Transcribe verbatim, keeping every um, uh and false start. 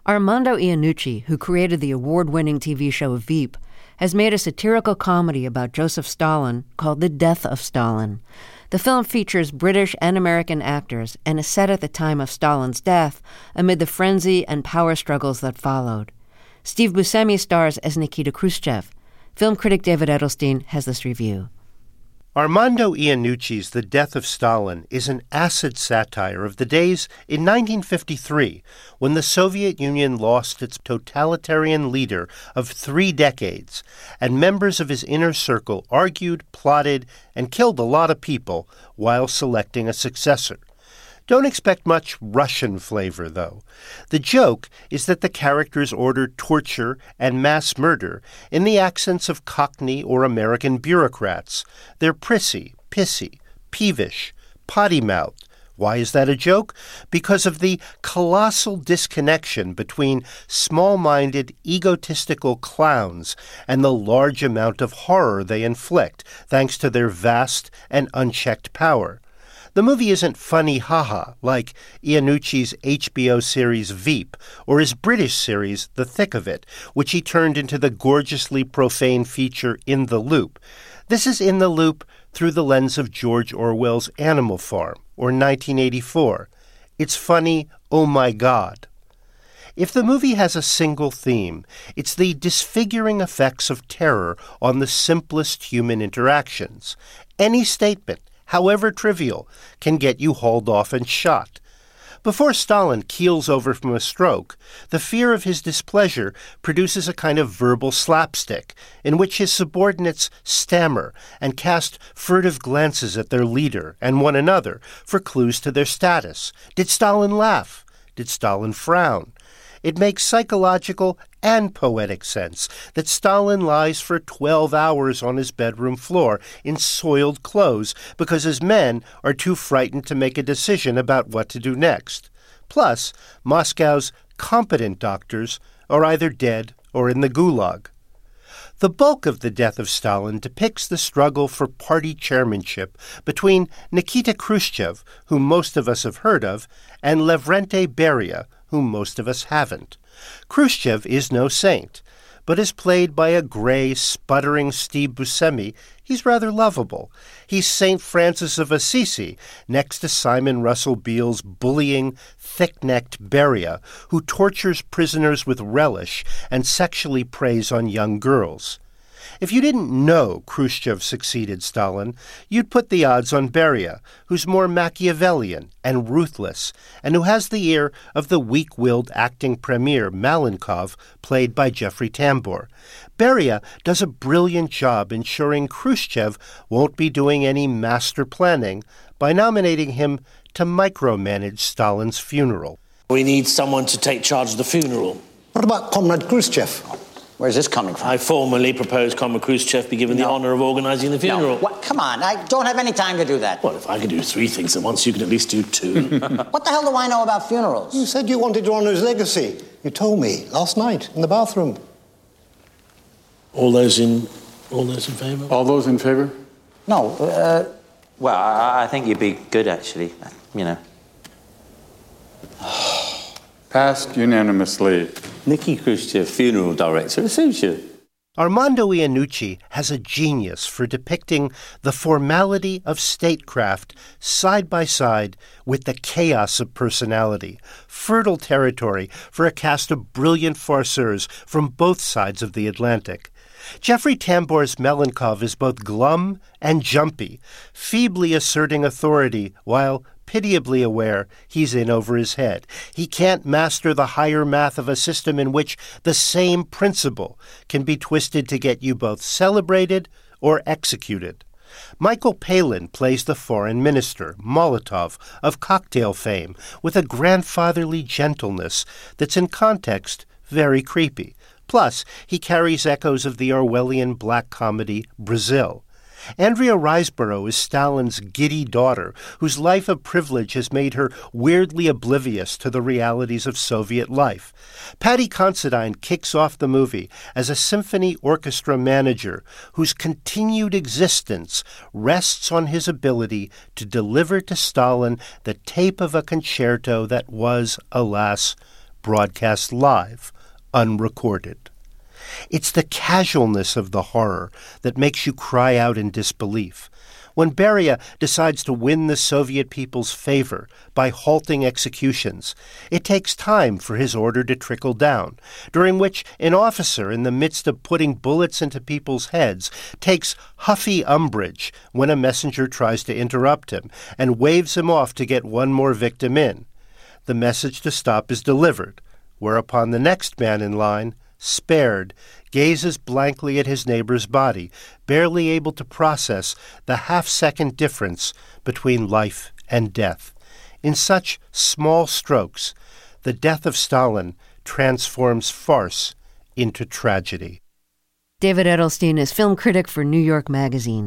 Armando Iannucci, who created the award-winning T V show Veep, has made a satirical comedy about Joseph Stalin called The Death of Stalin. The film features British and American actors and is set at the time of Stalin's death amid the frenzy and power struggles that followed. Steve Buscemi stars as Nikita Khrushchev. Film critic David Edelstein has this review. Armando Iannucci's The Death of Stalin is an acid satire of the days in nineteen fifty-three, when the Soviet Union lost its totalitarian leader of three decades, and members of his inner circle argued, plotted, and killed a lot of people while selecting a successor. Don't expect much Russian flavor, though. The joke is that the characters order torture and mass murder in the accents of Cockney or American bureaucrats. They're prissy, pissy, peevish, potty-mouthed. Why is that a joke? Because of the colossal disconnection between small-minded, egotistical clowns and the large amount of horror they inflict, thanks to their vast and unchecked power. The movie isn't funny haha like Iannucci's H B O series Veep or his British series The Thick of It, which he turned into the gorgeously profane feature In the Loop. This is In the Loop through the lens of George Orwell's Animal Farm, or nineteen eighty-four. It's funny, oh my God. If the movie has a single theme, it's the disfiguring effects of terror on the simplest human interactions. Any statement, however trivial, can get you hauled off and shot. Before Stalin keels over from a stroke, the fear of his displeasure produces a kind of verbal slapstick in which his subordinates stammer and cast furtive glances at their leader and one another for clues to their status. Did Stalin laugh? Did Stalin frown? It makes psychological and poetic sense that Stalin lies for twelve hours on his bedroom floor in soiled clothes because his men are too frightened to make a decision about what to do next. Plus, Moscow's competent doctors are either dead or in the gulag. The bulk of The Death of Stalin depicts the struggle for party chairmanship between Nikita Khrushchev, whom most of us have heard of, and Lavrentiy Beria, whom most of us haven't. Khrushchev is no saint, but is played by a gray, sputtering Steve Buscemi. He's rather lovable. He's Saint Francis of Assisi, next to Simon Russell Beale's bullying, thick-necked Beria, who tortures prisoners with relish and sexually preys on young girls. If you didn't know Khrushchev succeeded Stalin, you'd put the odds on Beria, who's more Machiavellian and ruthless, and who has the ear of the weak-willed acting premier Malenkov, played by Jeffrey Tambor. Beria does a brilliant job ensuring Khrushchev won't be doing any master planning by nominating him to micromanage Stalin's funeral. We need someone to take charge of the funeral. What about Comrade Khrushchev? Where's this coming from? I formally propose Comrade Khrushchev be given no. the honour of organising the funeral. No. What? Come on, I don't have any time to do that. Well, if I can do three things at once, you can at least do two. What the hell do I know about funerals? You said you wanted to honour his legacy. You told me last night in the bathroom. All those in... all those in favour? All those in favour? No, uh... Well, I, I think you'd be good, actually, you know. Passed unanimously. Nikki Khrushchev, funeral director, it suits you. Armando Iannucci has a genius for depicting the formality of statecraft side by side with the chaos of personality, fertile territory for a cast of brilliant farceurs from both sides of the Atlantic. Jeffrey Tambor's Malenkov is both glum and jumpy, feebly asserting authority while pitiably aware he's in over his head. He can't master the higher math of a system in which the same principle can be twisted to get you both celebrated or executed. Michael Palin plays the foreign minister, Molotov, of cocktail fame, with a grandfatherly gentleness that's in context very creepy. Plus, he carries echoes of the Orwellian black comedy Brazil. Andrea Riseborough is Stalin's giddy daughter, whose life of privilege has made her weirdly oblivious to the realities of Soviet life. Paddy Considine kicks off the movie as a symphony orchestra manager whose continued existence rests on his ability to deliver to Stalin the tape of a concerto that was, alas, broadcast live, unrecorded. It's the casualness of the horror that makes you cry out in disbelief. When Beria decides to win the Soviet people's favor by halting executions, it takes time for his order to trickle down, during which an officer, in the midst of putting bullets into people's heads, takes huffy umbrage when a messenger tries to interrupt him and waves him off to get one more victim in. The message to stop is delivered, whereupon the next man in line, spared, gazes blankly at his neighbor's body, barely able to process the half-second difference between life and death. In such small strokes, the death of Stalin transforms farce into tragedy. David Edelstein is film critic for New York Magazine.